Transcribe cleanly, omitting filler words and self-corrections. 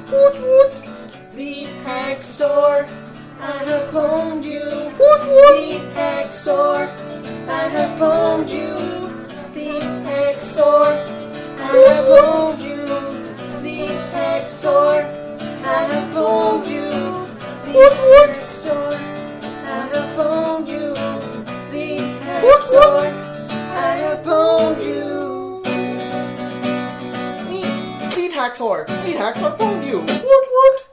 Woot woot. The hacksaw, I have pwned you. Woot woot. The hacksaw, I have pwned you. The hacksaw, I have pwned you. The hacksaw, I have pwned you. The hacksaw, I have pwned you. The hacksaw, I have pwned you. Neat hacksaw. Neat hacksaw pwned you. Woot woot.